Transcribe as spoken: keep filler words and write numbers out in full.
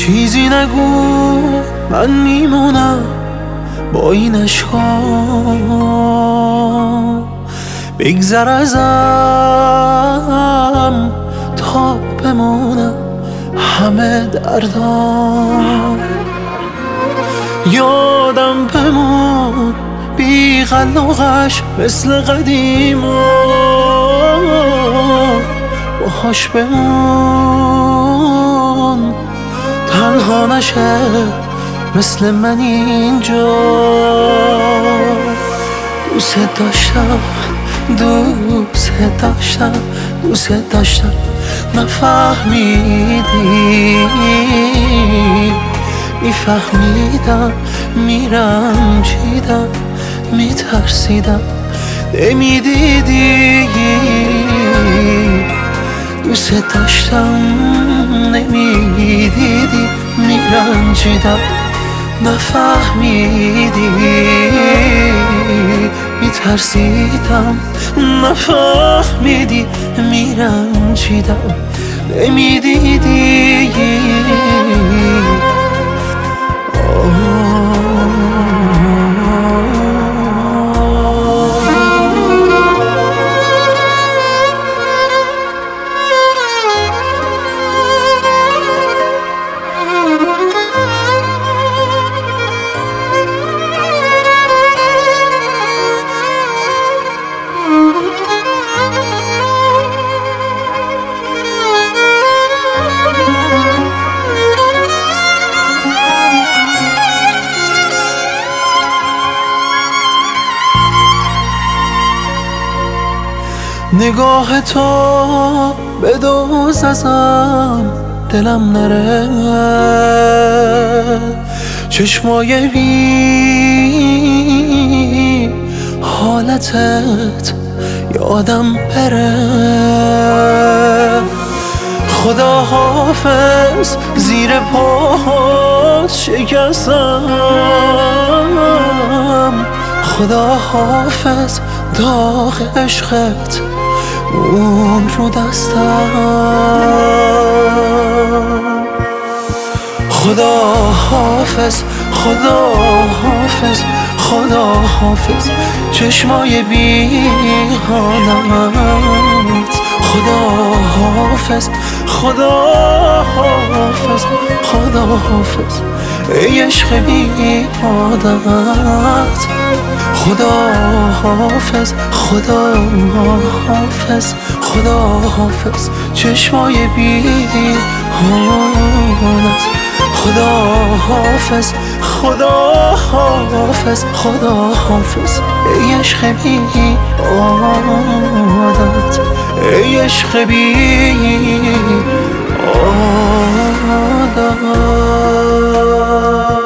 چیزی نگو من میمونم با این عشقا، بگذر ازم تا بمونم همه دردام. یادم بمون بی قلقش مثل قدیما، باهاش بمون تنها نشه مثل من اینجا. دوست داشتم دوست داشتم دوست داشتم نفهمیدی، میفهمیدم میرنجیدم میترسیدم نمیدیدی. دوست داشتم نمیدیدی، میرنجیدم نفهمیدی، میترسیدم نفهمیدی، میرنجیدم نمیدیدی. نگاه تو به دوز ازم دلم نره، چشمای بی حالتت یادم بره. خدا حافظ زیر پاهات شکستم، خدا حافظ داغ عشقت اون رو دستم. خدا حافظ خدا حافظ خدا حافظ چشمای بی حالت. خدا حافظ خدا حافظ خدا حافظ ای عشق بی عادت. خدا حافظ خدا حافظ خدا حافظ چشمای بی حالت. خدا حافظ خدا حافظ خدا حافظ ای عشق بی عادت، ای عشق بی عادت.